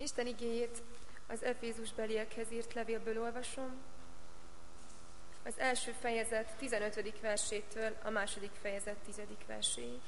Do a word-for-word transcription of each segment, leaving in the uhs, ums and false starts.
Isten igéjét az Efézusbeliekhez írt levélből olvasom, az első fejezet tizenötödik versétől a második fejezet tizedik verséig.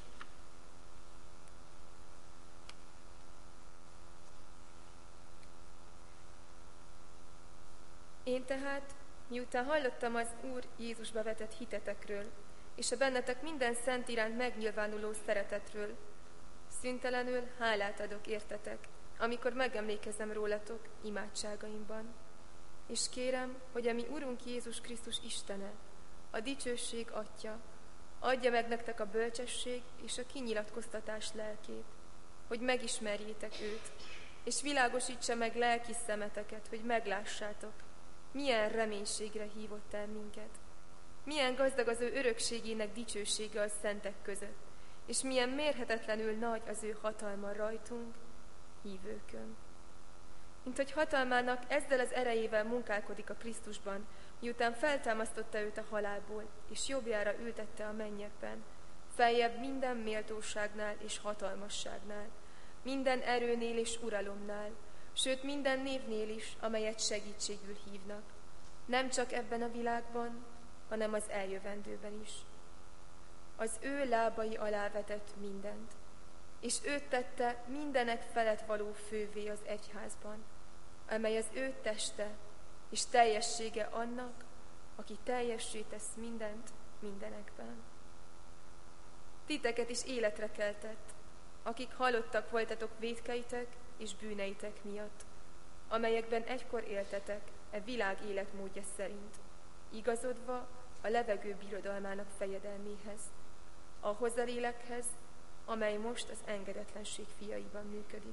Én tehát, miután hallottam az Úr Jézusba vetett hitetekről, és a bennetek minden szent iránt megnyilvánuló szeretetről, szüntelenül hálát adok értetek, amikor megemlékezem rólatok imádságaimban. És kérem, hogy a mi Urunk Jézus Krisztus Istene, a dicsőség Atya, adja meg nektek a bölcsesség és a kinyilatkoztatás lelkét, hogy megismerjétek őt, és világosítsa meg lelki szemeteket, hogy meglássátok, milyen reménységre hívott el minket, milyen gazdag az ő örökségének dicsősége a szentek között, és milyen mérhetetlenül nagy az ő hatalma rajtunk, hívőkön. Mint hogy hatalmának ezzel az erejével munkálkodik a Krisztusban, miután feltámasztotta őt a halálból, és jobbjára ültette a mennyekben, feljebb minden méltóságnál és hatalmasságnál, minden erőnél és uralomnál, sőt minden névnél is, amelyet segítségül hívnak, nem csak ebben a világban, hanem az eljövendőben is. Az ő lábai alá vetett mindent, és őt tette mindenek felett való fővé az egyházban, amely az ő teste és teljessége annak, aki teljessé tesz mindent mindenekben. Titeket is életre keltett, akik halottak voltatok vétkeitek és bűneitek miatt, amelyekben egykor éltetek e világ életmódja szerint, igazodva a levegő birodalmának fejedelméhez, ahhoz a lélekhez, amely most az engedetlenség fiaiban működik.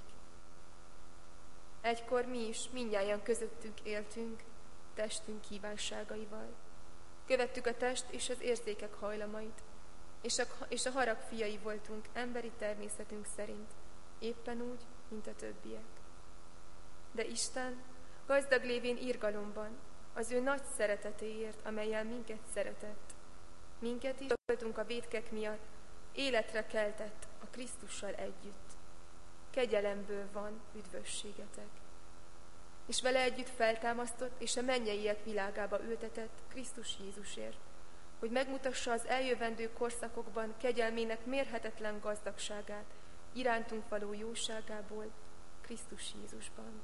Egykor mi is mindnyájan közöttünk éltünk, testünk kívánságaival. Követtük a test és az érzékek hajlamait, és a, és a harag fiai voltunk emberi természetünk szerint, éppen úgy, mint a többiek. De Isten gazdag lévén irgalomban, az ő nagy szeretetéért, amellyel minket szeretett, minket is voltunk a vétkek miatt, életre keltett a Krisztussal együtt. Kegyelemből van üdvösségetek. És vele együtt feltámasztott, és a mennyeiek világába ültetett Krisztus Jézusért, hogy megmutassa az eljövendő korszakokban kegyelmének mérhetetlen gazdagságát, irántunk való jóságából Krisztus Jézusban.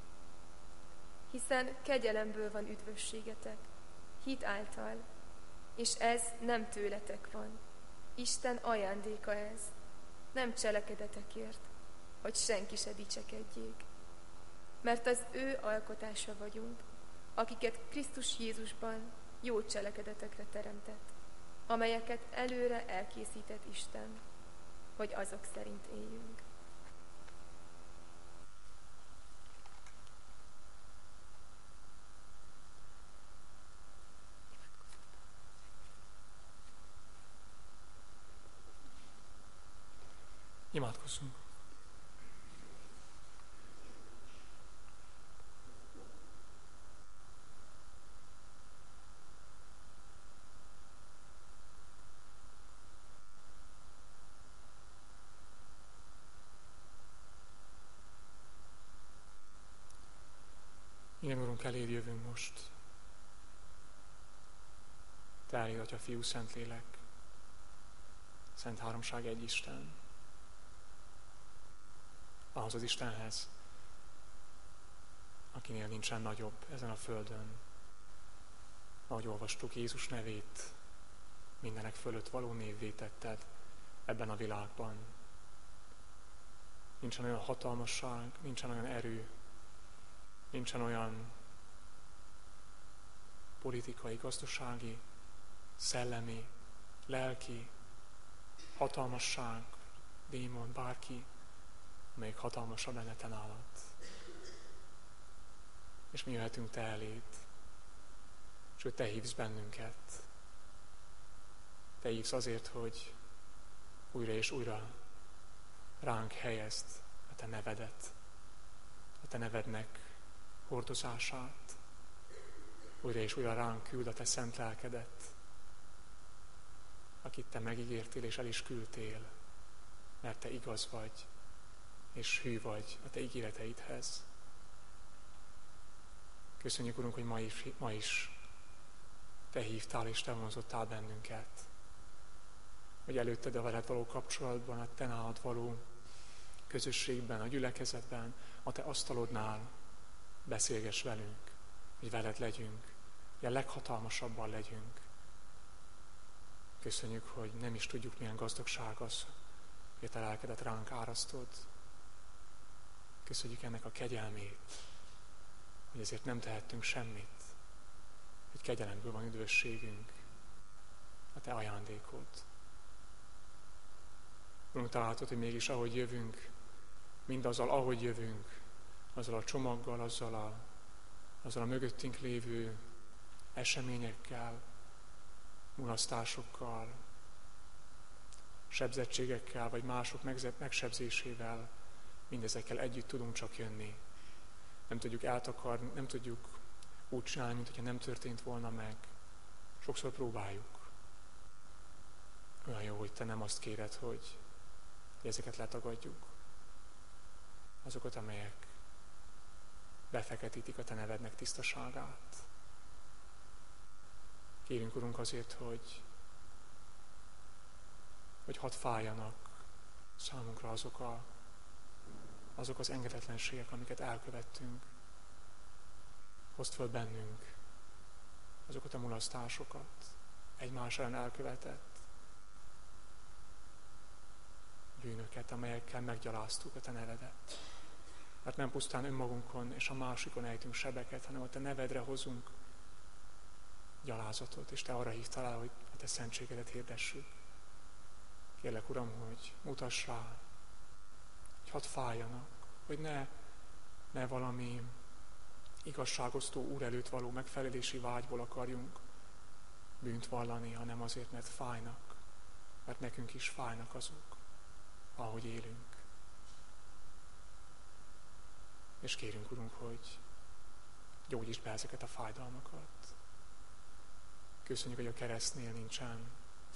Hiszen kegyelemből van üdvösségetek, hit által, és ez nem tőletek van. Isten ajándéka ez, nem cselekedetekért, hogy senki se dicsekedjék. Mert az ő alkotása vagyunk, akiket Krisztus Jézusban jó cselekedetekre teremtett, amelyeket előre elkészített Isten, hogy azok szerint éljünk. Imádkozzunk. Igen, Urunk, eléd jövünk most. Te eléd, Atya, Fiú, Szentlélek, Szent Háromság egy Isten. Ahhoz az Istenhez, akinél nincsen nagyobb ezen a földön. Ahogy olvastuk, Jézus nevét mindenek fölött való névvé tetted ebben a világban. Nincsen olyan hatalmasság, nincsen olyan erő, nincsen olyan politikai, gazdasági, szellemi, lelki, hatalmasság, démon, bárki, amelyik hatalmasabb lenne te nálad. És mi jöhetünk te eléd, sőt, te hívsz bennünket. Te hívsz azért, hogy újra és újra ránk helyezd a te nevedet, a te nevednek hordozását. Újra és újra ránk küld a te szent lelkedet, akit te megígértél és el is küldtél, mert te igaz vagy, és hű vagy a te ígéreteidhez. Köszönjük, Urunk, hogy ma is, ma is Te hívtál és Te vonzottál bennünket. Hogy előtted a veled való kapcsolatban, a Te nálad való közösségben, a gyülekezetben, a Te asztalodnál beszélgess velünk, hogy veled legyünk, hogy a leghatalmasabban legyünk. Köszönjük, hogy nem is tudjuk, milyen gazdagság az, hogy Te lelkedet ránk árasztod. Köszönjük ennek a kegyelmét, hogy ezért nem tehettünk semmit, hogy kegyelemből van üdvösségünk, a Te ajándékod. Urunk, Te látod, hogy mégis ahogy jövünk, mindazzal, ahogy jövünk, azzal a csomaggal, azzal a, azzal a mögöttünk lévő eseményekkel, mulasztásokkal, sebzettségekkel, vagy mások megsebzésével, mindezekkel együtt tudunk csak jönni. Nem tudjuk eltakarni, nem tudjuk úgy csinálni, mint hogyha nem történt volna meg. Sokszor próbáljuk. Olyan jó, hogy Te nem azt kéred, hogy ezeket letagadjuk. Azokat, amelyek befeketítik a Te nevednek tisztaságát. Kérünk, Urunk, azért, hogy, hogy hadd fájjanak számunkra azok, a, azok az engedetlenségek, amiket elkövettünk. Hozd föl bennünk azokat a mulasztásokat, egymás ellen elkövetett bűnöket, amelyekkel meggyaláztuk a Te nevedet. Mert nem pusztán önmagunkon és a másikon ejtünk sebeket, hanem a Te nevedre hozunk gyalázatot, és Te arra hívtál el, hogy a Te szentségedet hirdessük. Kérlek, Uram, hogy mutass rá, hogy hadd fájjanak, hogy ne, ne valami igazságosztó Úr előtt való megfelelési vágyból akarjunk bűnt vallani, hanem azért, mert fájnak, mert nekünk is fájnak azok, ahogy élünk. És kérünk, Urunk, hogy gyógyítsd be ezeket a fájdalmakat. Köszönjük, hogy a keresztnél nincsen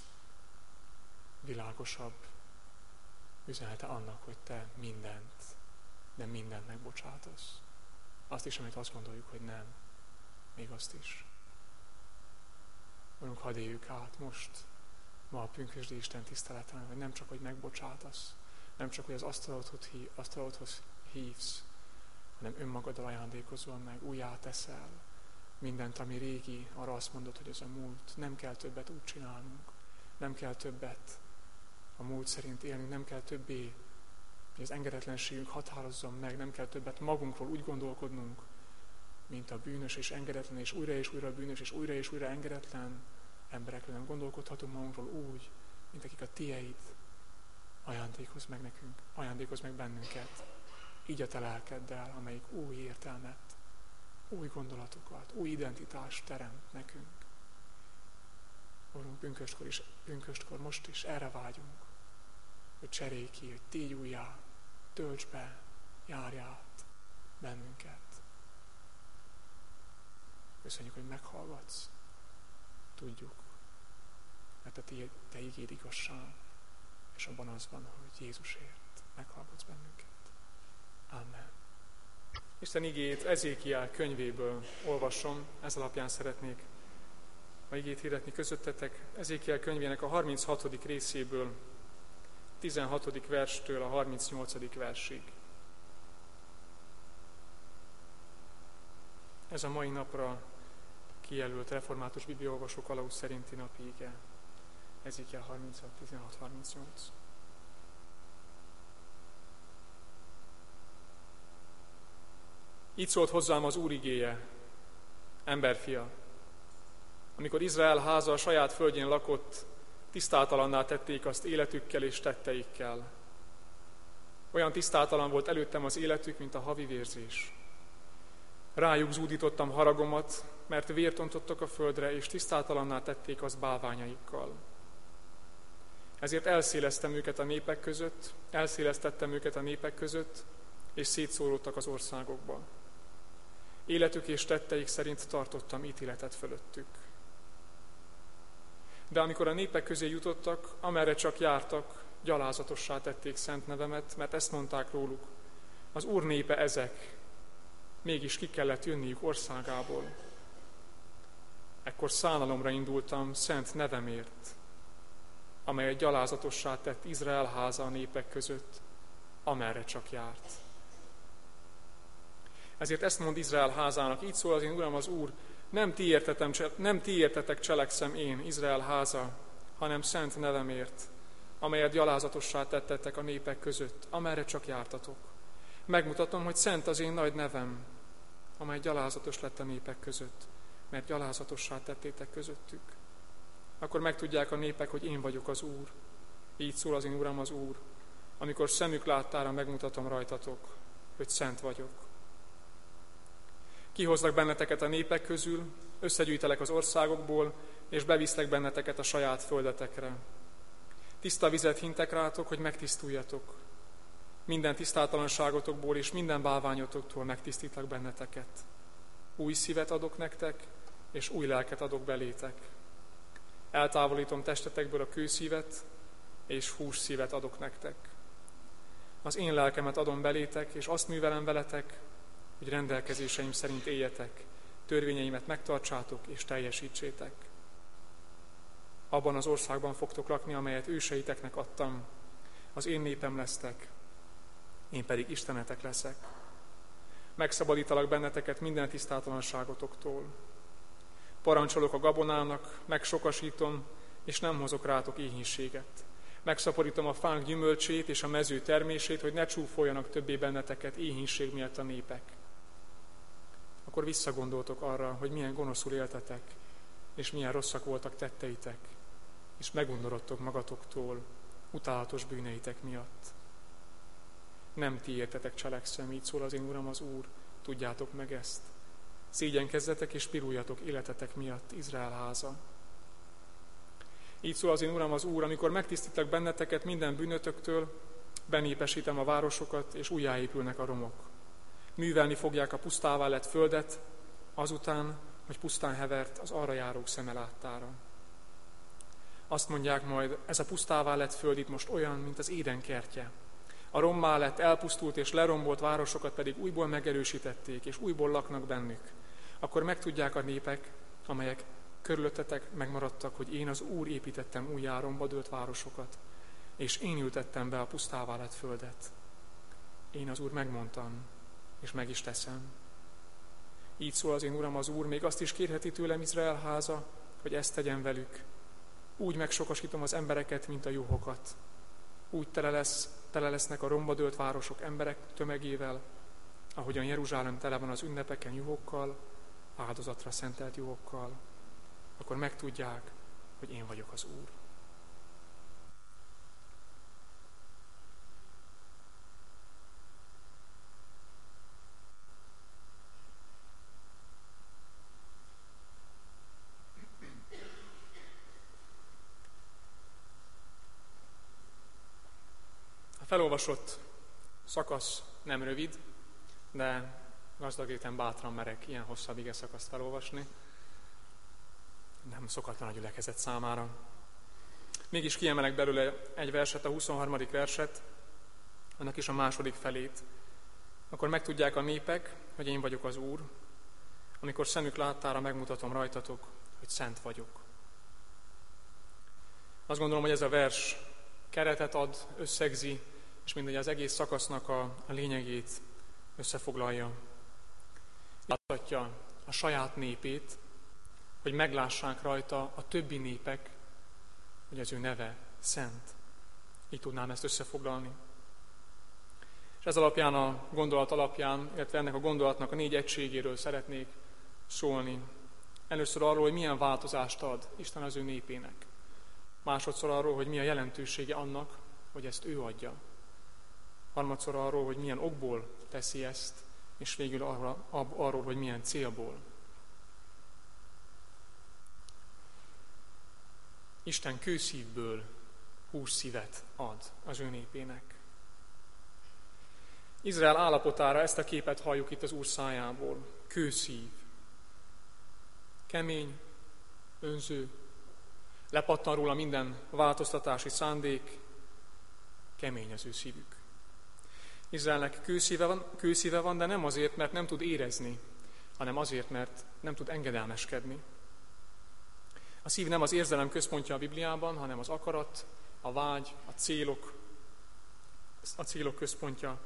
világosabb üzenete annak, hogy Te mindent, de mindent megbocsátasz. Azt is, amit azt gondoljuk, hogy nem. Még azt is. Urunk, hadd éljük át most, ma a pünkösdi Isten tiszteleten, hogy nem csak, hogy megbocsátasz, nem csak, hogy az asztalodhoz hívsz, hanem önmagaddal ajándékozol meg, újjá teszel mindent, ami régi, arra azt mondod, hogy ez a múlt, nem kell többet úgy csinálnunk, nem kell többet a múlt szerint élnünk, nem kell többé, hogy az engedetlenségünk határozzon meg, nem kell többet magunkról úgy gondolkodnunk, mint a bűnös és engedetlen, és újra és újra bűnös, és újra és újra engedetlen emberekről nem gondolkodhatunk magunkról úgy, mint akik a Tieid. Ajándékozz meg nekünk, ajándékozz meg bennünket, így a Te lelkeddel, amelyik új értelmet, új gondolatokat, új identitást teremt nekünk. Urunk, pünköstkor is, pünköstkor most is erre vágyunk, hogy cserélj ki, hogy tégy újjá, tölts be, járj át bennünket. Köszönjük, hogy meghallgatsz. Tudjuk, mert a Te igéd igazság, és abban az van, hogy Jézusért meghallgatsz bennünket. Amen. Isten igét Ezékiel könyvéből olvasom, ez alapján szeretnék a igét hirdetni közöttetek. Ezékiel könyvének a harminchatodik részéből, tizenhatodik verstől a harmincnyolcadik versig. Ez a mai napra kijelölt református bibliaolvasó kalauz szerinti napi ige. Ezékiel harminchat, tizenhat, harmincnyolc. Így szólt hozzám az Úr igéje, emberfia. Amikor Izrael háza a saját földjén lakott, tisztátalanná tették azt életükkel és tetteikkel. Olyan tisztátalan volt előttem az életük, mint a havi vérzés. Rájuk zúdítottam haragomat, mert vért öntottak a földre, és tisztátalanná tették azt bálványaikkal. Ezért elszéleztem őket a népek között, elszéleztettem őket a népek között, és szétszóródtak az országokba. Életük és tetteik szerint tartottam ítéletet fölöttük. De amikor a népek közé jutottak, amerre csak jártak, gyalázatossá tették szent nevemet, mert ezt mondták róluk: az Úr népe ezek, mégis ki kellett jönniük országából. Ekkor szánalomra indultam szent nevemért, amelyet gyalázatossá tett Izrael háza a népek között, amerre csak járt. Ezért ezt mond Izrael házának, így szól az én Uram az Úr, nem ti, értetem, nem ti értetek cselekszem én, Izrael háza, hanem szent nevemért, amelyet gyalázatossá tettetek a népek között, amerre csak jártatok. Megmutatom, hogy szent az én nagy nevem, amely gyalázatos lett a népek között, mert gyalázatossá tettétek közöttük. Akkor megtudják a népek, hogy én vagyok az Úr. Így szól az én Uram az Úr, amikor szemük láttára megmutatom rajtatok, hogy szent vagyok. Kihozlak benneteket a népek közül, összegyűjtelek az országokból, és beviszlek benneteket a saját földetekre. Tiszta vizet hintek rátok, hogy megtisztuljatok. Minden tisztátalanságotokból és minden bálványotoktól megtisztítlak benneteket. Új szívet adok nektek, és új lelket adok belétek. Eltávolítom testetekből a kőszívet, és hús szívet adok nektek. Az én lelkemet adom belétek, és azt művelem veletek, hogy rendelkezéseim szerint éljetek, törvényeimet megtartsátok és teljesítsétek. Abban az országban fogtok lakni, amelyet őseiteknek adtam, az én népem lesztek, én pedig Istenetek leszek. Megszabadítalak benneteket minden tisztátalanságotoktól. Parancsolok a gabonának, megsokasítom, és nem hozok rátok éhínséget. Megszaporítom a fánk gyümölcsét és a mező termését, hogy ne csúfoljanak többé benneteket éhínség miatt a népek. Akkor visszagondoltok arra, hogy milyen gonoszul éltetek, és milyen rosszak voltak tetteitek, és megundorodtok magatoktól utálatos bűneitek miatt. Nem ti értetek cselekszem, így szól az én Uram az Úr, tudjátok meg ezt. Szégyenkezzetek és piruljatok életetek miatt, Izrael háza. Így szól az én Uram az Úr, amikor megtisztítlak benneteket minden bűnötöktől, benépesítem a városokat, és újjáépülnek a romok. Művelni fogják a pusztává lett földet, azután, hogy pusztán hevert az arra járók szeme láttára. Azt mondják majd, ez a pusztává lett föld itt most olyan, mint az Éden kertje. A rommá lett, elpusztult és lerombolt városokat pedig újból megerősítették, és újból laknak bennük. Akkor megtudják a népek, amelyek körülöttetek megmaradtak, hogy én az Úr építettem újjá romba dőlt városokat, és én ültettem be a pusztává lett földet. Én az Úr megmondtam, és meg is teszem. Így szól az én Uram az Úr, még azt is kérheti tőlem Izrael háza, hogy ezt tegyem velük. Úgy megsokasítom az embereket, mint a juhokat. Úgy tele, lesz, tele lesznek a romba dőlt városok emberek tömegével, ahogyan Jeruzsálem tele van az ünnepeken juhokkal, áldozatra szentelt juhokkal. Akkor megtudják, hogy én vagyok az Úr. A felolvasott szakasz nem rövid, de gazdagéten bátran merek ilyen hosszabb ige szakaszt felolvasni. Nem szokatlan a gyülekezet számára. Mégis kiemelek belőle egy verset, a huszonharmadik verset, annak is a második felét. Akkor megtudják a népek, hogy én vagyok az Úr, amikor szemük láttára megmutatom rajtatok, hogy szent vagyok. Azt gondolom, hogy ez a vers keretet ad, összegzi, és mindegy az egész szakasznak a, a lényegét összefoglalja. Láthatja a saját népét, hogy meglássák rajta a többi népek, hogy az ő neve szent. Így tudnám ezt összefoglalni. És ez alapján, a gondolat alapján, illetve ennek a gondolatnak a négy egységéről szeretnék szólni. Először arról, hogy milyen változást ad Isten az ő népének. Másodszor arról, hogy mi a jelentősége annak, hogy ezt ő adja. Harmadszor arról, hogy milyen okból teszi ezt, és végül arra, arról, hogy milyen célból. Isten kőszívből hússzívet ad az ő népének. Izrael állapotára ezt a képet halljuk itt az Úr szájából. Kőszív. Kemény, önző, lepattan róla minden változtatási szándék, kemény az ő szívük. Izraelnek kőszíve van, kőszíve van, de nem azért, mert nem tud érezni, hanem azért, mert nem tud engedelmeskedni. A szív nem az érzelem központja a Bibliában, hanem az akarat, a vágy, a célok, a célok központja.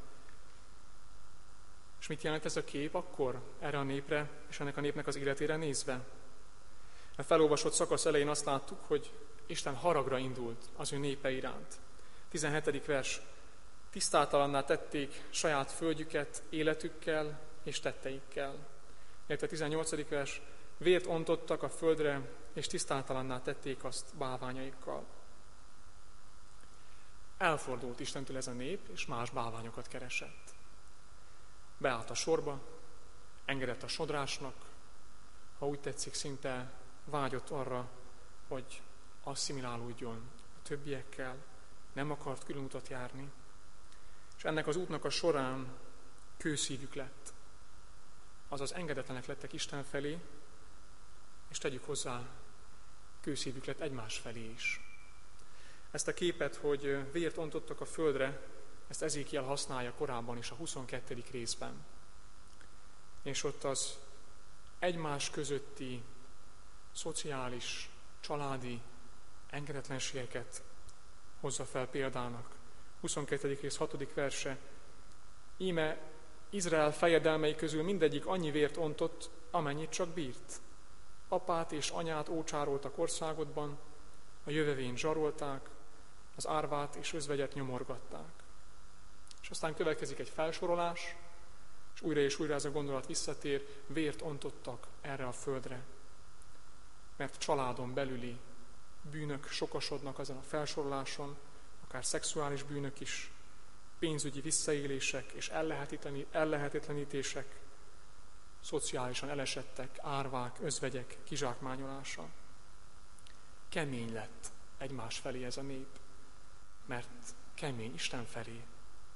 És mit jelent ez a kép akkor erre a népre és ennek a népnek az életére nézve? A felolvasott szakasz elején azt láttuk, hogy Isten haragra indult az ő népe iránt. tizenhetedik vers. Tisztátalanná tették saját földjüket életükkel és tetteikkel. Illetve tizennyolcadik vers. Vért ontottak a földre, és tisztátalanná tették azt bálványaikkal. Elfordult Istentől ez a nép, és más bálványokat keresett. Beállt a sorba, engedett a sodrásnak, ha úgy tetszik, szinte vágyott arra, hogy asszimilálódjon a többiekkel, nem akart külön utat járni. És ennek az útnak a során kőszívük lett. Azaz engedetlenek lettek Isten felé, és tegyük hozzá, kőszívük lett egymás felé is. Ezt a képet, hogy vért ontottak a földre, ezt Ezékiel használja korábban is a huszonkettedik részben. És ott az egymás közötti szociális, családi engedetlenségeket hozza fel példának. huszonkettedik rész hatodik verse. Íme Izrael fejedelmei közül mindegyik annyi vért ontott, amennyit csak bírt. Apát és anyát ócsároltak országodban, a jövevényt zsarolták, az árvát és özvegyet nyomorgatták. És aztán következik egy felsorolás, és újra és újra ez a gondolat visszatér, vért ontottak erre a földre. Mert családon belüli bűnök sokasodnak azon a felsoroláson, akár szexuális bűnök is, pénzügyi visszaélések és ellehetetlenítések, szociálisan elesettek, árvák, özvegyek kizsákmányolása. Kemény lett egymás felé ez a nép, mert kemény Isten felé.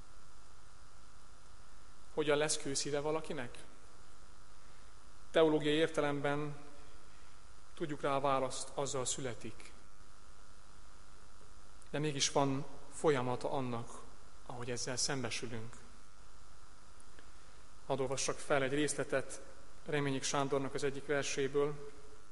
Hogyan lesz kőszíve valakinek? Teológiai értelemben tudjuk rá a választ, azzal születik. De mégis van folyamata annak, ahogy ezzel szembesülünk. Hadd olvassak fel egy részletet Reményik Sándornak az egyik verséből,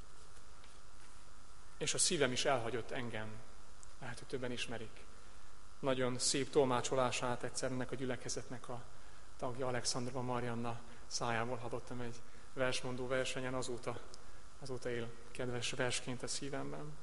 és a szívem is elhagyott engem. Lehet, hogy többen ismerik. Nagyon szép tolmácsolását egyszer ennek a gyülekezetnek a tagja Alexandrova Marianna szájából hallottam egy versmondó versenyen, azóta, azóta él kedves versként a szívemben.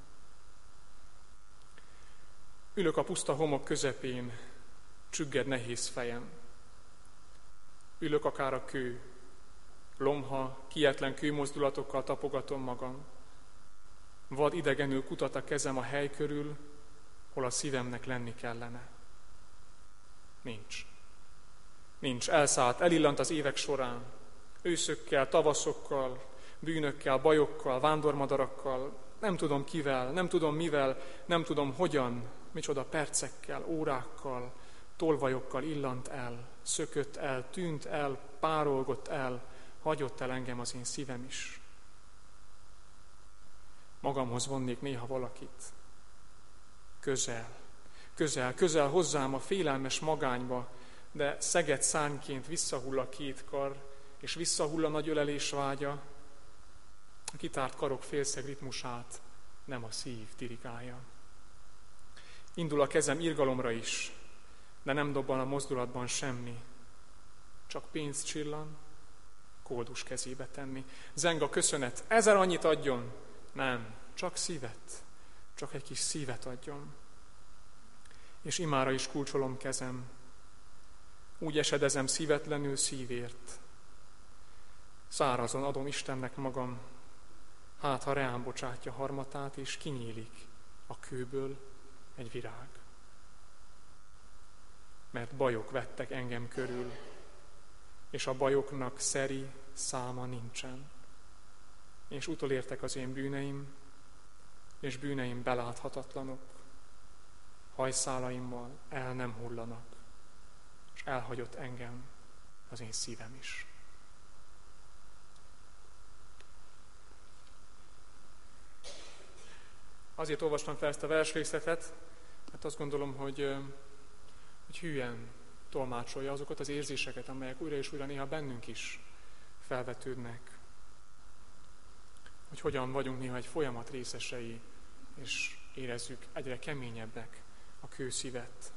Ülök a puszta homok közepén, csügged nehéz fejem. Ülök akár a kő, lomha, kietlen kőmozdulatokkal tapogatom magam. Vad idegenül kutat a kezem a hely körül, hol a szívemnek lenni kellene. Nincs. Nincs. Elszállt, elillant az évek során. Őszökkel, tavaszokkal, bűnökkel, bajokkal, vándormadarakkal, nem tudom kivel, nem tudom mivel, nem tudom hogyan, micsoda percekkel, órákkal, tolvajokkal illant el, szökött el, tűnt el, párolgott el, hagyott el engem az én szívem is. Magamhoz vonnék néha valakit. Közel, közel, közel hozzám a félelmes magányba, de szeged szárnyként visszahull a két kar, és visszahull a nagy ölelés vágya. A kitárt karok félszeg ritmusát nem a szív dirigálja. Indul a kezem irgalomra is, de nem dobban a mozdulatban semmi. Csak pénzt csillan, kódus kezébe tenni. Zeng a köszönet, ezer annyit adjon. Nem, csak szívet, csak egy kis szívet adjon. És imára is kulcsolom kezem, úgy esedezem szívetlenül szívért. Szárazon adom Istennek magam, hát ha reám bocsátja harmatát, és kinyílik a kőből egy virág. Mert bajok vettek engem körül, és a bajoknak szeri száma nincsen. És utolértek az én bűneim, és bűneim beláthatatlanok, hajszálaimmal el nem hullanak, és elhagyott engem az én szívem is. Azért olvastam fel ezt a versrészletet, mert azt gondolom, hogy, hogy hülyen tolmácsolja azokat az érzéseket, amelyek újra és újra néha bennünk is felvetődnek. Hogy hogyan vagyunk néha egy folyamat részesei, és érezzük egyre keményebbnek a kőszívet.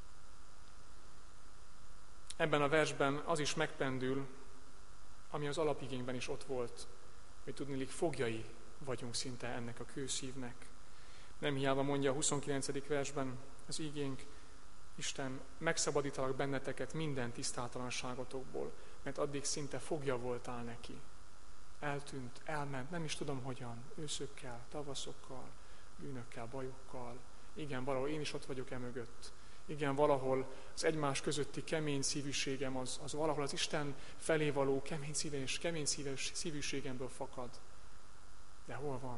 Ebben a versben az is megpendül, ami az alapigényben is ott volt, hogy tudniillik foglyai vagyunk szinte ennek a kőszívnek. Nem hiába mondja a huszonkilencedik versben az igénk, Isten, megszabadítalak benneteket minden tisztátalanságotokból, mert addig szinte fogja voltál neki. Eltűnt, elment, nem is tudom hogyan, őszökkel, tavaszokkal, bűnökkel, bajokkal. Igen, valahol én is ott vagyok emögött. Igen, valahol az egymás közötti kemény szívűségem, az, az valahol az Isten felé való kemény szíves, kemény szíves szívűségemből fakad. De hol van?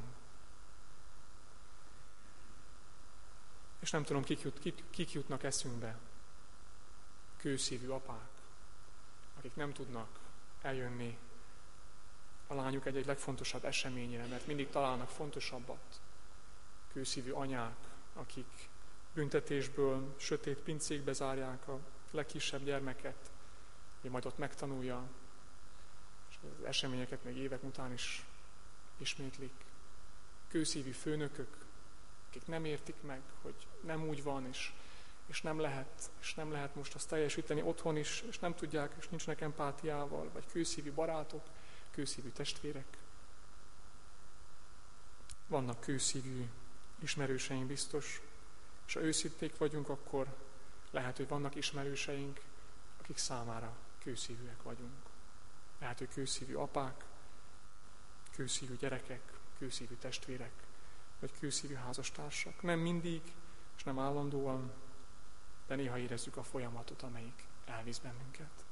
És nem tudom, kik, jut, kik, kik jutnak eszünkbe. Kőszívű apák, akik nem tudnak eljönni a lányuk egy-egy legfontosabb eseményére, mert mindig találnak fontosabbat. Kőszívű anyák, akik büntetésből sötét pincékbe zárják a legkisebb gyermeket, hogy majd ott megtanulja, és az eseményeket még évek után is ismétlik. Kőszívű főnökök, akik nem értik meg, hogy nem úgy van, és, és nem lehet, és nem lehet most azt teljesíteni otthon is, és nem tudják, és nincsenek empátiával, vagy kőszívű barátok, kőszívű testvérek. Vannak kőszívű ismerőseink biztos, és ha őszinték vagyunk, akkor lehet, hogy vannak ismerőseink, akik számára kőszívűek vagyunk. Lehet, hogy kőszívű apák, kőszívű gyerekek, kőszívű testvérek, vagy kőszívű házastársak. Nem mindig, és nem állandóan, de néha érezzük a folyamatot, amelyik elvisz bennünket.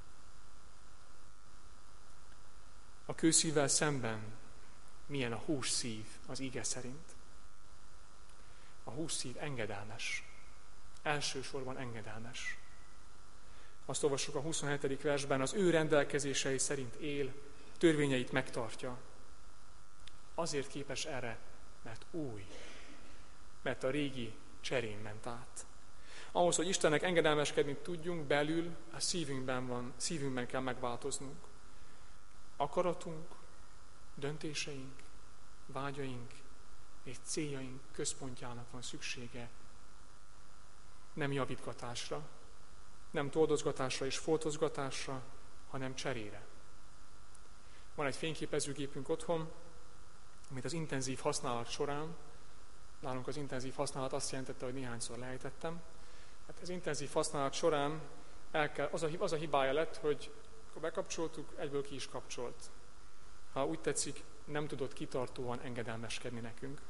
A kőszívvel szemben milyen a hússzív az ige szerint? A hússzív engedelmes. Elsősorban engedelmes. Azt olvassuk a huszonhetedik versben, az ő rendelkezései szerint él, törvényeit megtartja. Azért képes erre, mert új, mert a régi cserén ment át. Ahhoz, hogy Istennek engedelmeskedni tudjunk, belül a szívünkben van, szívünkben kell megváltoznunk. Akaratunk, döntéseink, vágyaink és céljaink központjának van szüksége. Nem javítgatásra, nem toldozgatásra és foltozgatásra, hanem cserére. Van egy fényképezőgépünk otthon, amit az intenzív használat során, nálunk az intenzív használat azt jelentette, hogy néhányszor lejtettem. Hát az intenzív használat során el kell, az, a, az a hibája lett, hogy akkor bekapcsoltuk, egyből ki is kapcsolt. Ha úgy tetszik, nem tudott kitartóan engedelmeskedni nekünk.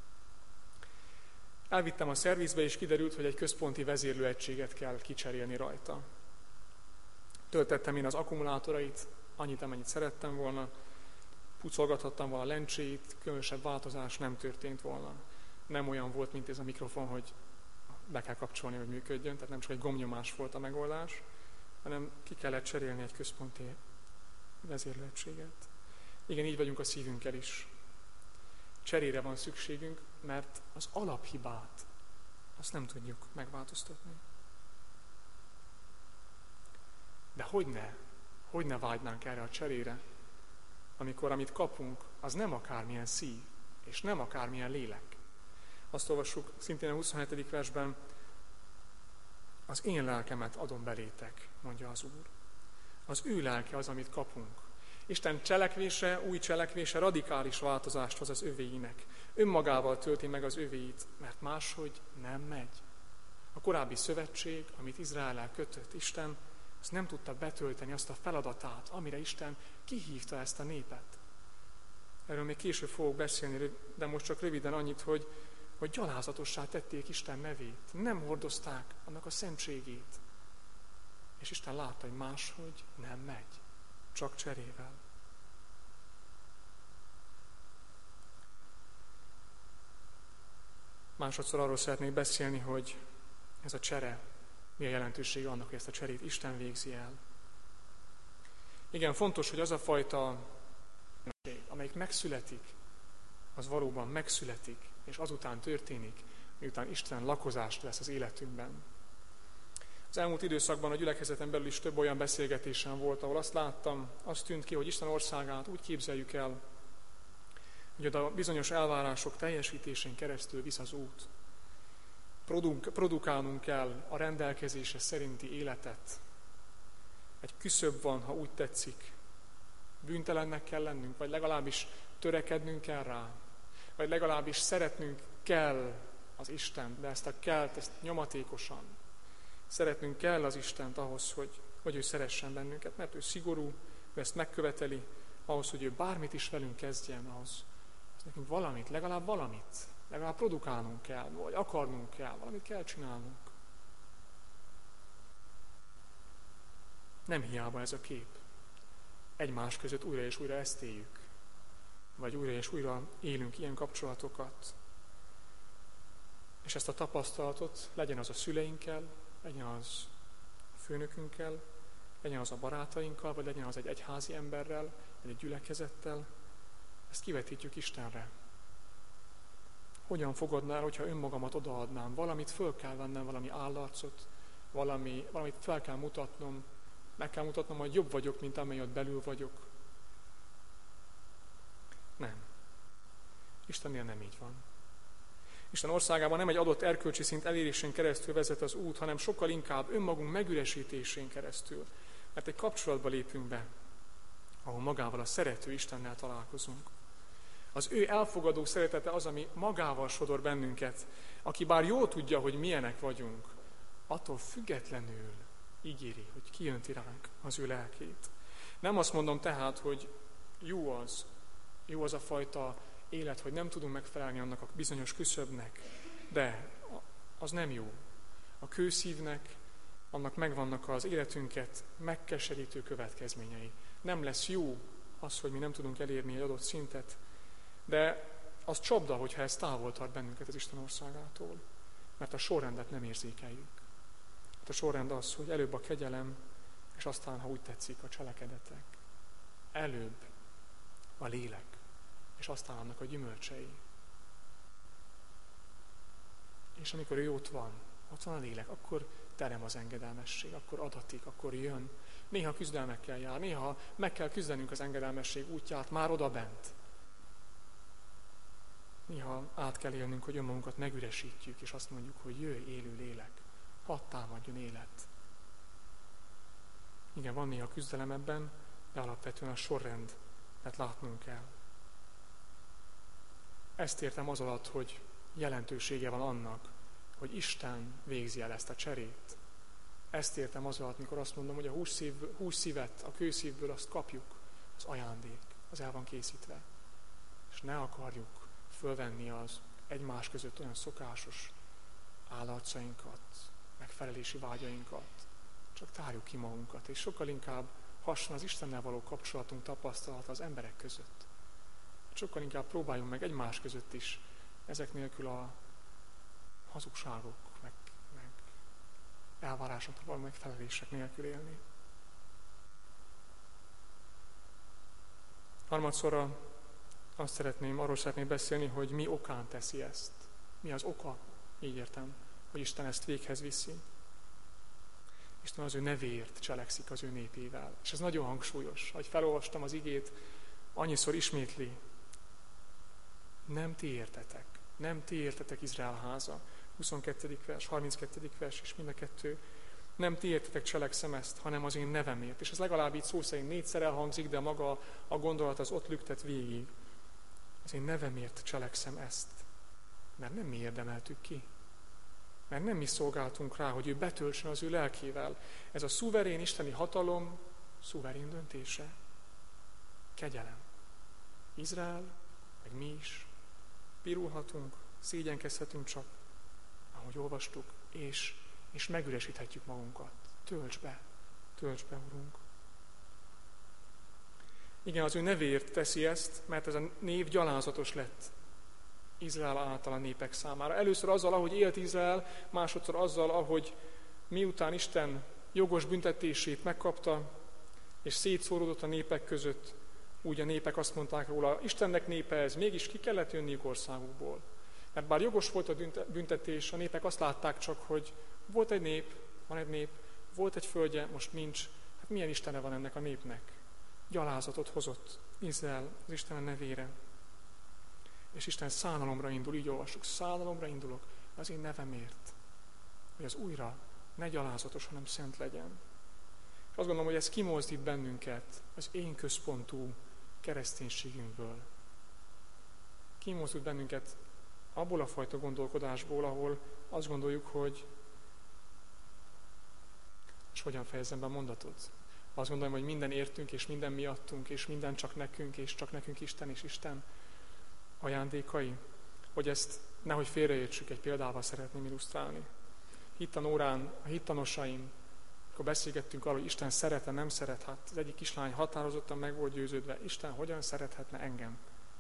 Elvittem a szervizbe, és kiderült, hogy egy központi vezérlőegységet kell kicserélni rajta. Töltettem én az akkumulátorait, annyit, amennyit szerettem volna, pucolgathattam volna a lencséit, különösebb változás nem történt volna. Nem olyan volt, mint ez a mikrofon, hogy be kell kapcsolni, hogy működjön, tehát nem csak egy gombnyomás volt a megoldás, hanem ki kellett cserélni egy központi vezérlőegységet. Igen, így vagyunk a szívünkkel is. Cserére van szükségünk, mert az alaphibát azt nem tudjuk megváltoztatni. De hogyne, hogyne vágynánk erre a cserére, amikor amit kapunk, az nem akármilyen szív, és nem akármilyen lélek. Azt olvassuk szintén a huszonhetedik versben, az én lelkemet adom belétek, mondja az Úr. Az ő lelke az, amit kapunk. Isten cselekvése, új cselekvése radikális változást hoz az övéinek. Önmagával tölti meg az övéit, mert máshogy nem megy. A korábbi szövetség, amit Izraellel kötött Isten, az nem tudta betölteni azt a feladatát, amire Isten kihívta ezt a népet. Erről még később fogok beszélni, de most csak röviden annyit, hogy, hogy gyalázatossá tették Isten nevét. Nem hordozták annak a szentségét. És Isten látta, hogy máshogy nem megy. Csak cserével. Másodszor arról szeretnék beszélni, hogy ez a csere, mi a jelentősége annak, hogy ezt a cserét Isten végzi el. Igen, fontos, hogy az a fajta, amelyik megszületik, az valóban megszületik, és azután történik, miután Isten lakozást vesz az életünkben. Az elmúlt időszakban a gyülekezeten belül is több olyan beszélgetésem volt, ahol azt láttam, azt tűnt ki, hogy Isten országát úgy képzeljük el, hogy oda bizonyos elvárások teljesítésén keresztül visz az út. Produk- produkálnunk kell a rendelkezése szerinti életet. Egy küszöb van, ha úgy tetszik. Bűntelennek kell lennünk, vagy legalábbis törekednünk kell rá. Vagy legalábbis szeretnünk kell az Istent, de ezt a kellt, ezt nyomatékosan. Szeretnünk kell az Istent ahhoz, hogy, hogy ő szeressen bennünket, mert ő szigorú, ő ezt megköveteli, ahhoz, hogy ő bármit is velünk kezdjen, ahhoz, az nekünk valamit, legalább valamit, legalább produkálnunk kell, vagy akarnunk kell, valamit kell csinálnunk. Nem hiába ez a kép. Egymás között újra és újra ezt éljük, vagy újra és újra élünk ilyen kapcsolatokat. És ezt a tapasztalatot legyen az a szüleinkkel, legyen az a főnökünkkel, legyen az a barátainkkal, vagy legyen az egy egyházi emberrel, vagy egy gyülekezettel, ezt kivetítjük Istenre. Hogyan fogadnál, hogyha önmagamat odaadnám? Valamit föl kell vennem, valami állarcot, valami, valamit fel kell mutatnom, meg kell mutatnom, hogy jobb vagyok, mint amely ott belül vagyok. Nem. Istennél nem így van. Isten országában nem egy adott erkölcsi szint elérésén keresztül vezet az út, hanem sokkal inkább önmagunk megüresítésén keresztül. Mert egy kapcsolatba lépünk be, ahol magával a szerető Istennel találkozunk. Az ő elfogadó szeretete az, ami magával sodor bennünket, aki bár jól tudja, hogy milyenek vagyunk, attól függetlenül ígéri, hogy kijönti ránk az ő lelkét. Nem azt mondom tehát, hogy jó az, jó az a fajta élet, hogy nem tudunk megfelelni annak a bizonyos küszöbnek, de az nem jó. A kőszívnek, annak megvannak az életünket megkeserítő következményei. Nem lesz jó az, hogy mi nem tudunk elérni egy adott szintet, de az csapda, hogyha ez távol tart bennünket az Isten országától, mert a sorrendet nem érzékeljük. Hát a sorrend az, hogy előbb a kegyelem, és aztán, ha úgy tetszik, a cselekedetek. Előbb a lélek, és aztán annak a gyümölcsei. És amikor ő ott van, ott van a lélek, akkor terem az engedelmesség, akkor adatik, akkor jön. Néha küzdelmekkel jár, néha meg kell küzdenünk az engedelmesség útját már oda bent. Néha át kell élnünk, hogy önmagunkat megüresítjük, és azt mondjuk, hogy jöjj, élő lélek, hadd támadjon élet. Igen, van néha küzdelem ebben, de alapvetően a sorrendet látnunk kell. Ezt értem az alatt, hogy jelentősége van annak, hogy Isten végzi el ezt a cserét. Ezt értem az alatt, mikor azt mondom, hogy a hús, szív, hús szívet, a kőszívből azt kapjuk, az ajándék, az el van készítve. És ne akarjuk fölvenni az egymás között olyan szokásos állarcainkat, megfelelési vágyainkat, csak tárjuk ki magunkat, és sokkal inkább hasonl az Istennel való kapcsolatunk tapasztalata az emberek között. Sokkal inkább próbáljunk meg egymás között is ezek nélkül a hazugságok, meg, meg elvárásoknak való megfelelések nélkül élni. Harmadszorra azt szeretném, arról szeretném beszélni, hogy mi okán teszi ezt. Mi az oka, így értem, hogy Isten ezt véghez viszi. Isten az ő nevéért cselekszik az ő népével. És ez nagyon hangsúlyos. Ahogy felolvastam az igét, annyiszor ismétli. Nem ti értetek. Nem ti értetek, Izrael háza. huszonkettedik vers, harminckettedik vers, és mind a kettő. Nem ti értetek, cselekszem ezt, hanem az én nevemért. És ez legalább így szó szerint négyszer elhangzik, de maga a gondolat az ott lüktet végig. Az én nevemért cselekszem ezt. Mert nem mi érdemeltük ki. Mert nem mi szolgáltunk rá, hogy ő betöltsön az ő lelkével. Ez a szuverén isteni hatalom szuverén döntése. Kegyelem. Izrael, meg mi is pirulhatunk, szégyenkezhetünk csak, ahogy olvastuk, és, és megüresíthetjük magunkat. Tölts be, tölts be, Urunk. Igen, az ő nevéért teszi ezt, mert ez a név gyalázatos lett Izrael által a népek számára. Először azzal, ahogy élt Izrael, másodszor azzal, ahogy miután Isten jogos büntetését megkapta, és szétszóródott a népek között, úgy a népek azt mondták róla, Istennek népe ez, mégis ki kellett jönniük országukból. Mert bár jogos volt a büntetés, a népek azt látták csak, hogy volt egy nép, van egy nép, volt egy földje, most nincs. Hát milyen istene van ennek a népnek? Gyalázatot hozott Izrael az Isten nevére. És Isten szánalomra indul, így olvassuk, szánalomra indulok az én nevemért, hogy az újra ne gyalázatos, hanem szent legyen. És azt gondolom, hogy ez kimozdít bennünket az én központú kereszténységünkből. Kimozdít bennünket abból a fajta gondolkodásból, ahol azt gondoljuk, hogy és hogyan fejezem be a mondatot? Azt gondolom, hogy minden értünk, és minden miattunk, és minden csak nekünk, és csak nekünk Isten és Isten ajándékai. Hogy ezt nehogy félreértsük, egy példával szeretném illusztrálni. Hittanórán a hittanosaim, akkor beszélgettünk arról, hogy Isten szeret-e, nem szeret. Hát az egyik kislány határozottan meg volt győződve, Isten hogyan szerethetne engem?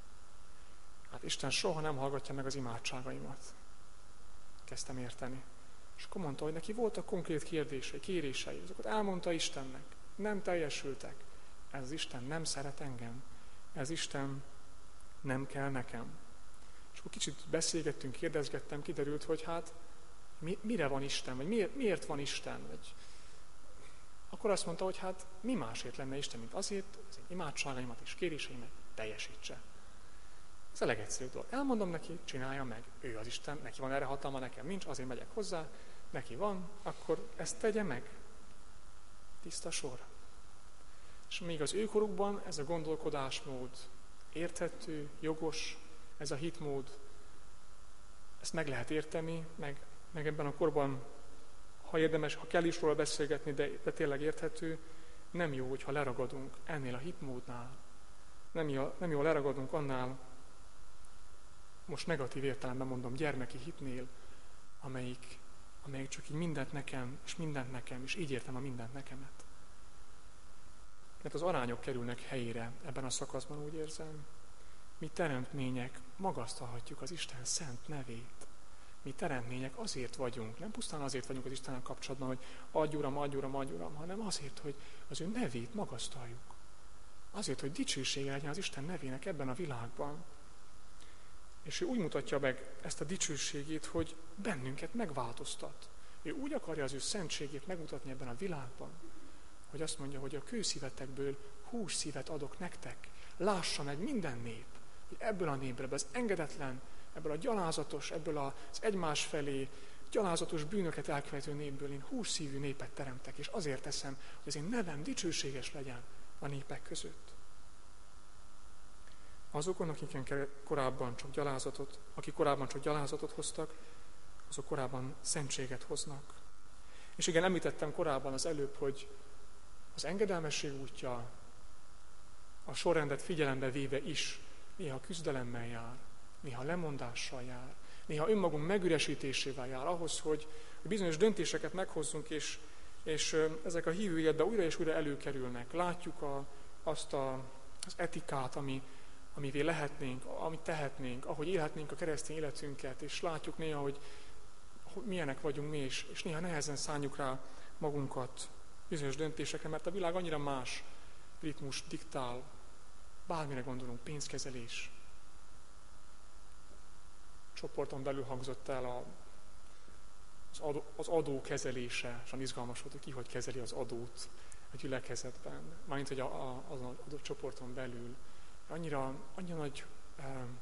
Hát Isten soha nem hallgatja meg az imádságaimat. Kezdtem érteni. És akkor mondta, hogy neki voltak konkrét kérdései, kérései, azokat elmondta Istennek. Nem teljesültek. Ez az Isten nem szeret engem. Ez Isten nem kell nekem. És akkor kicsit beszélgettünk, kérdezgettem, kiderült, hogy hát mi, mire van Isten, vagy miért, miért van Isten. Vagy... Akkor azt mondta, hogy hát mi másért lenne Isten, mint azért, az imádságaimat és kéréseimet teljesítse. Ez a legegyszerűbb dolog. Elmondom neki, csinálja meg. Ő az Isten, neki van erre hatalma, nekem nincs, azért megyek hozzá, neki van, akkor ezt tegye meg. Tiszta sor. És még az őkorukban ez a gondolkodásmód érthető, jogos, ez a hitmód, ezt meg lehet érteni, meg, meg ebben a korban, ha érdemes, ha kell is róla beszélgetni, de, de tényleg érthető, nem jó, hogyha leragadunk ennél a hitmódnál. Nem jó, nem jó leragadunk annál, most negatív értelemben mondom, gyermeki hitnél, amelyik, amelyik csak így mindent nekem, és mindent nekem, és így értem a mindent nekemet. Mert az arányok kerülnek helyére ebben a szakaszban, úgy érzem. Mi teremtmények magasztalhatjuk az Isten szent nevét. Mi teremtmények azért vagyunk, nem pusztán azért vagyunk az Istennel kapcsolatban, hogy adj Uram, adj Uram, adj Uram, hanem azért, hogy az ő nevét magasztaljuk. Azért, hogy dicsősége legyen az Isten nevének ebben a világban. És ő úgy mutatja meg ezt a dicsőségét, hogy bennünket megváltoztat. Ő úgy akarja az ő szentségét megmutatni ebben a világban, hogy azt mondja, hogy a kőszívetekből hús szívet adok nektek. Lássa meg minden nép, hogy ebből a népből, ebből az engedetlen, ebből a gyalázatos, ebből az egymás felé gyalázatos bűnöket elkövető népből én hús szívű népet teremtek, és azért teszem, hogy az én nevem dicsőséges legyen a népek között. Azokon, akiken korábban csak gyalázatot, akik korábban csak gyalázatot hoztak, azok korábban szentséget hoznak. És igen, említettem korábban az előbb, hogy az engedelmesség útja a sorrendet figyelembe véve is néha küzdelemmel jár, néha lemondással jár, néha önmagunk megüresítésével jár ahhoz, hogy bizonyos döntéseket meghozzunk, és, és ezek a hívő életben újra és újra előkerülnek. Látjuk a, azt a, az etikát, ami, amivé lehetnénk, amit tehetnénk, ahogy élhetnénk a keresztény életünket, és látjuk néha, hogy, hogy milyenek vagyunk mi, és, és néha nehezen szánjuk rá magunkat bizonyos döntésekre, mert a világ annyira más ritmus diktál, bármire gondolunk, pénzkezelés. Csoporton belül hangzott el a, az, adó, az adó kezelése, és izgalmas volt, hogy ki hogy kezeli az adót a gyülekezetben. Mármint, hogy a, a, az adott csoporton belül. Annyira, annyira nagy um,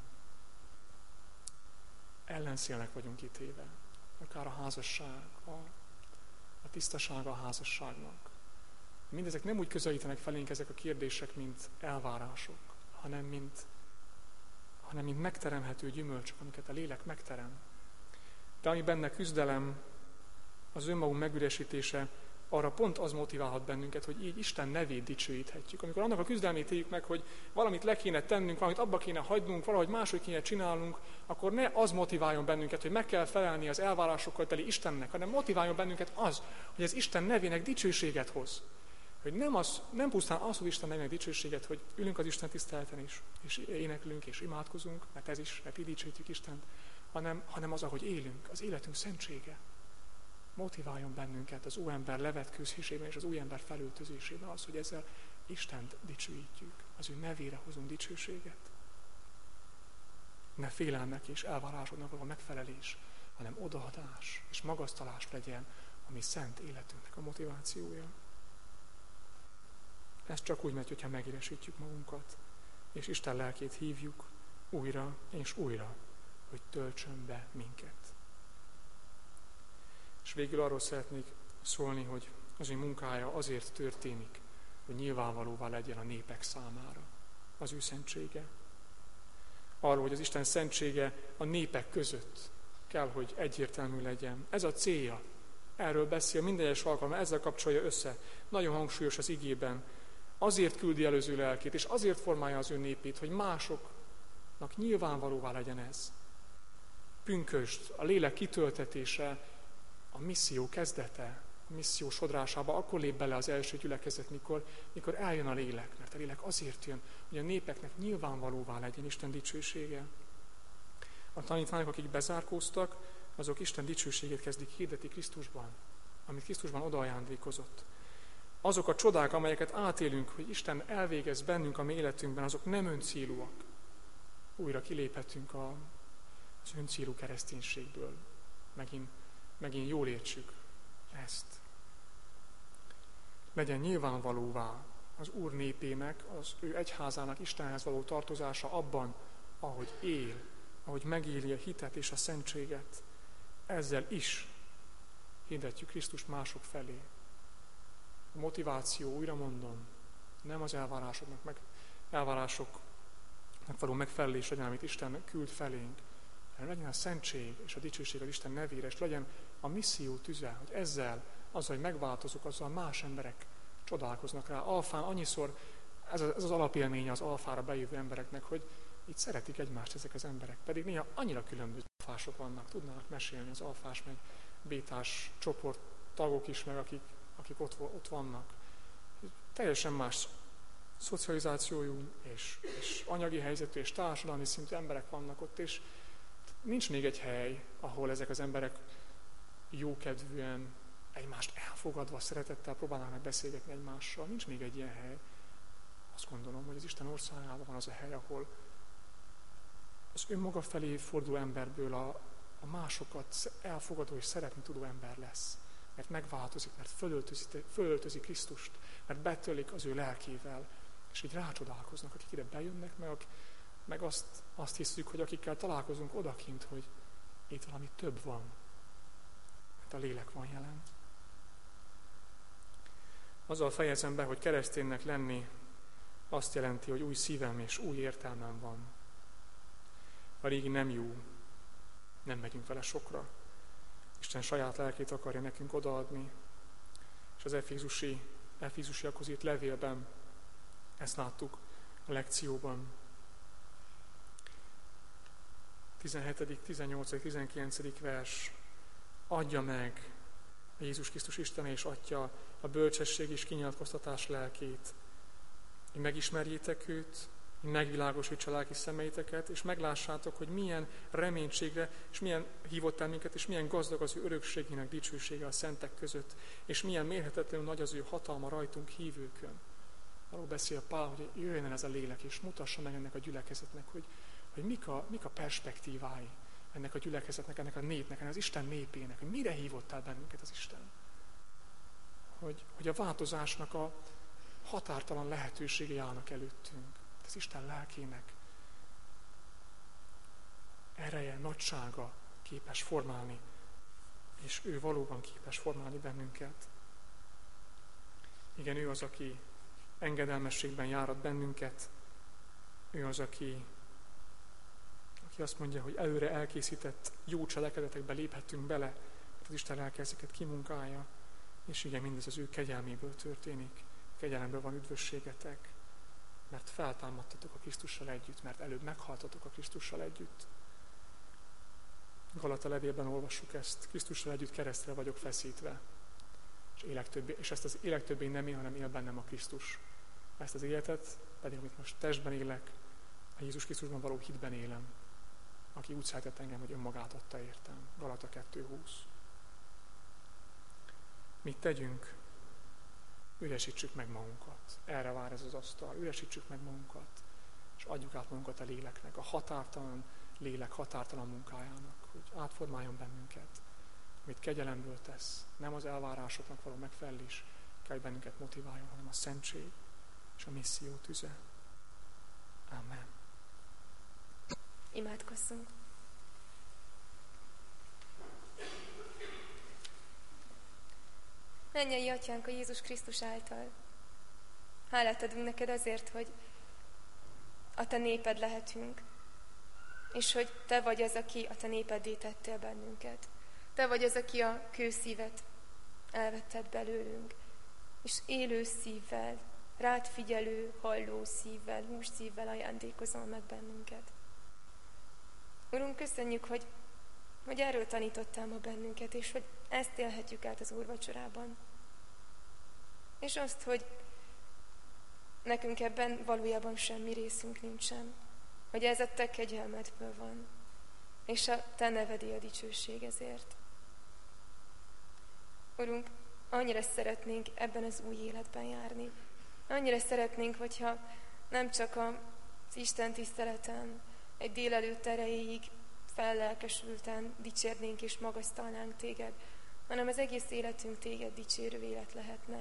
ellenszélnek vagyunk kitéve. Akár a házasság, a, a tisztasága a házasságnak. Mindezek nem úgy közelítenek felénk ezek a kérdések, mint elvárások, hanem mint, hanem mint megteremhető gyümölcsök, amiket a lélek megterem. De ami benne küzdelem, az önmagunk megüresítése, arra pont az motiválhat bennünket, hogy így Isten nevét dicsőíthetjük. Amikor annak a küzdelmét éljük meg, hogy valamit le kéne tennünk, valamit abba kéne hagynunk, valahogy máshogy kéne csinálnunk, akkor ne az motiváljon bennünket, hogy meg kell felelni az elvárásokkal teli Istennek, hanem motiváljon bennünket az, hogy az Isten nevének dicsőséget hoz. Hogy nem, az, nem pusztán az, hogy Isten nevének dicsőséget, hogy ülünk az Isten tiszteleten is, és éneklünk, és imádkozunk, mert ez is, mert így dicsőítjük Istent, hanem, hanem az, ahogy élünk, az életünk szentsége. Motiváljon bennünket az új ember levetkőzésében és az új ember felöltözésében az, hogy ezzel Istent dicsőítjük, az ő nevére hozunk dicsőséget. Ne félelmek és elvárásoknak a megfelelés, hanem odaadás és magasztalás legyen a mi szent életünknek a motivációja. Ez csak úgy megy, hogyha megéresítjük magunkat, és Isten lelkét hívjuk újra és újra, hogy töltsön be minket. És végül arról szeretnék szólni, hogy az ő munkája azért történik, hogy nyilvánvalóvá legyen a népek számára az ő szentsége. Arról, hogy az Isten szentsége a népek között kell, hogy egyértelmű legyen. Ez a célja. Erről beszél minden egyes alkalommal, ezzel kapcsolja össze. Nagyon hangsúlyos az igében. Azért küldi el az ő lelkét, és azért formálja az ő népét, hogy másoknak nyilvánvalóvá legyen ez. Pünkösd, a lélek kitöltetése, a misszió kezdete, a misszió sodrásába akkor lép bele az első gyülekezet, mikor, mikor eljön a lélek. Mert a lélek azért jön, hogy a népeknek nyilvánvalóvá legyen Isten dicsősége. A tanítványok, akik bezárkóztak, azok Isten dicsőségét kezdik hirdetni Krisztusban, amit Krisztusban odaajándékozott. Azok a csodák, amelyeket átélünk, hogy Isten elvégez bennünk a mi életünkben, azok nem öncélúak. Újra kiléphetünk a, az öncélú kereszténységből. Megint, megint jól értsük ezt. Legyen nyilvánvalóvá az Úr népének, az ő egyházának Istenhez való tartozása abban, ahogy él, ahogy megéli a hitet és a szentséget. Ezzel is hirdetjük Krisztust mások felé. A motiváció, újra mondom, nem az elvárásoknak, meg elvárásoknak való megfelelés legyen, amit Isten küld felénk, hanem legyen a szentség és a dicsőség az Isten nevére, és legyen a misszió tüze, hogy ezzel, azzal, hogy megváltozok, azzal más emberek csodálkoznak rá. Alfán annyiszor, ez az, ez az alapélménye az alfára bejövő embereknek, hogy itt szeretik egymást ezek az emberek, pedig néha annyira különböző alfások vannak, tudnának mesélni az alfás, meg bétás csoport tagok is, meg akik, akik ott, ott vannak. Teljesen más szocializációjú, és, és anyagi helyzetű, és társadalmi szintű emberek vannak ott, és nincs még egy hely, ahol ezek az emberek jókedvűen, egymást elfogadva, szeretettel próbálnak meg beszélgetni egymással. Nincs még egy ilyen hely. Azt gondolom, hogy az Isten országában van az a hely, ahol az önmaga felé forduló emberből a, a másokat elfogadó és szeretni tudó ember lesz. Mert megváltozik, mert fölöltözi, fölöltözi Krisztust, mert betölik az ő lelkével, és így rácsodálkoznak, akik ide bejönnek, meg, meg azt, azt hiszük, hogy akikkel találkozunk odakint, hogy itt valami több van. Mert a lélek van jelen. Azzal fejezem be, hogy kereszténynek lenni azt jelenti, hogy új szívem és új értelmem van. A régi nem jó, nem megyünk vele sokra. Isten saját lelkét akarja nekünk odaadni. És az Efézusi, Efézusiakhoz írt levélben ezt láttuk a lekcióban. tizenhetedik, tizennyolcadik, tizenkilencedik vers. Adja meg a Jézus Krisztus Istene és Atya a bölcsesség és kinyilatkoztatás lelkét, hogy megismerjétek őt, hogy megvilágosítsa lelki szemeiteket, és meglássátok, hogy milyen reménységre, és milyen hívott el minket, és milyen gazdag az ő örökségének dicsősége a szentek között, és milyen mérhetetlenül nagy az ő hatalma rajtunk hívőkön. Arról beszél Pál, hogy jöjjön el ez a lélek, és mutassa meg ennek a gyülekezetnek, hogy, hogy mik, a, mik a perspektívái ennek a gyülekezetnek, ennek a népnek, ennek az Isten népének, hogy mire hívott el bennünket az Isten. Hogy, hogy a változásnak a határtalan lehetőségei állnak előttünk. Az Isten lelkének ereje, nagysága képes formálni, és ő valóban képes formálni bennünket. Igen, ő az, aki engedelmességben járat bennünket, ő az, aki, aki azt mondja, hogy előre elkészített jó cselekedetekbe léphetünk bele, mert az Isten lelke ezeket kimunkálja, és igen, mindez az ő kegyelméből történik. Kegyelemből van üdvösségetek, mert feltámadtatok a Krisztussal együtt, mert előbb meghaltatok a Krisztussal együtt. Galata levélben olvassuk ezt, Krisztussal együtt keresztre vagyok feszítve, és, élek többé, és ezt az élek többé nem én, hanem él bennem a Krisztus. Ezt az életet pedig, amit most testben élek, a Jézus Krisztusban való hitben élem, aki úgy szeretett engem, hogy önmagát adta értem. Galata kettő húsz. Mit tegyünk? Üresítsük meg magunkat. Erre vár ez az asztal. Üresítsük meg magunkat, és adjuk át magunkat a léleknek, a határtalan lélek határtalan munkájának, hogy átformáljon bennünket, amit kegyelemből tesz, nem az elvárásoknak való megfelelés kell, hogy bennünket motiváljon, hanem a szentség és a misszió tüze. Amen. Imádkozzunk. Mennyei Atyánk a Jézus Krisztus által. Hálát adunk neked azért, hogy a te néped lehetünk, és hogy te vagy az, aki a te népeddé tettél bennünket. Te vagy az, aki a kőszívet elvetted belőlünk, és élő szívvel, rád figyelő, halló szívvel, hús szívvel ajándékozol meg bennünket. Urunk, köszönjük, hogy, hogy erről tanítottál ma bennünket, és hogy ezt élhetjük át az úrvacsorában. És azt, hogy nekünk ebben valójában semmi részünk nincsen, hogy ez a te kegyelmedből van, és a te nevedé a dicsőség ezért. Urunk, annyira szeretnénk ebben az új életben járni. Annyira szeretnénk, hogyha nem csak az Isten tiszteleten egy délelőtt erejéig fellelkesülten dicsérnénk és magasztalnánk téged, hanem az egész életünk téged dicsérő élet lehetne.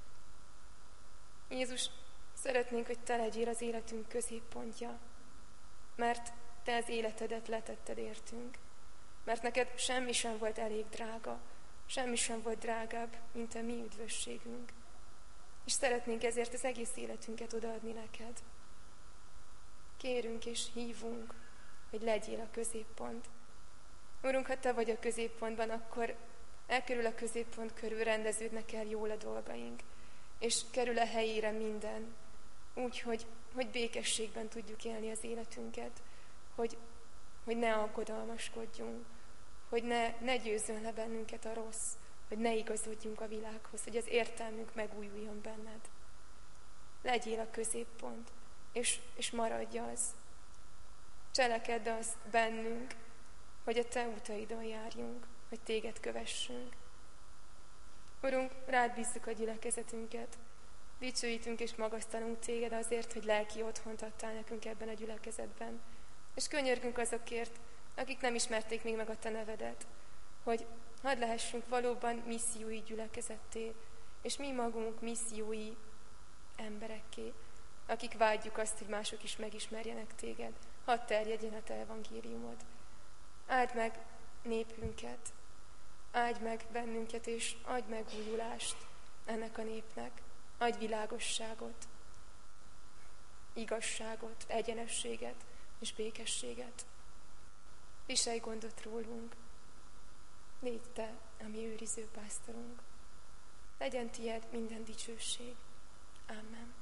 Jézus, szeretnénk, hogy te legyél az életünk középpontja, mert te az életedet letetted értünk, mert neked semmi sem volt elég drága, semmi sem volt drágább, mint a mi üdvösségünk. És szeretnénk ezért az egész életünket odaadni neked. Kérünk és hívunk, hogy legyél a középpont. Urunk, ha te vagy a középpontban, akkor elkerül a középpont körül rendeződnek el jól a dolgaink, és kerül a helyére minden, úgy, hogy, hogy békességben tudjuk élni az életünket, hogy, hogy ne aggodalmaskodjunk, hogy ne, ne győzzön le bennünket a rossz, hogy ne igazodjunk a világhoz, hogy az értelmünk megújuljon benned. Legyél a középpont, és, és maradj az. Cselekedd azt bennünk, hogy a te utaidon járjunk, hogy téged kövessünk. Urunk, rád bízzuk a gyülekezetünket, dicsőítünk és magasztalunk téged azért, hogy lelki otthont adtál nekünk ebben a gyülekezetben. És könyörgünk azokért, akik nem ismerték még meg a te nevedet, hogy hadd lehessünk valóban missziói gyülekezetté, és mi magunk missziói emberekké, akik vágyjuk azt, hogy mások is megismerjenek téged. Hadd terjedjen a te evangéliumod. Áld meg népünket, áldj meg bennünket, és adj megújulást ennek a népnek. Adj világosságot, igazságot, egyenességet és békességet. Viselj gondot rólunk. Légy te a mi őriző pásztorunk. Legyen tied minden dicsőség. Amen.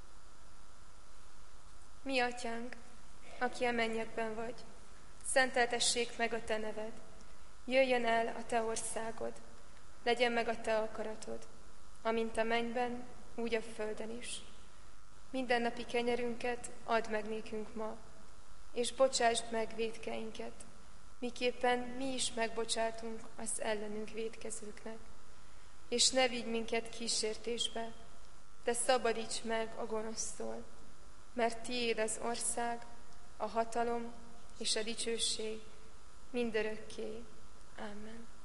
Mi atyánk, aki a mennyekben vagy, szenteltessék meg a te neved. Jöjjön el a te országod, legyen meg a te akaratod, amint a mennyben, úgy a földön is. Mindennapi kenyerünket add meg nékünk ma, és bocsásd meg vétkeinket, miképpen mi is megbocsátunk az ellenünk vétkezőknek. És ne vigy minket kísértésbe, de szabadíts meg a gonosztól, mert tiéd az ország, a hatalom és a dicsőség mindörökké. Amen.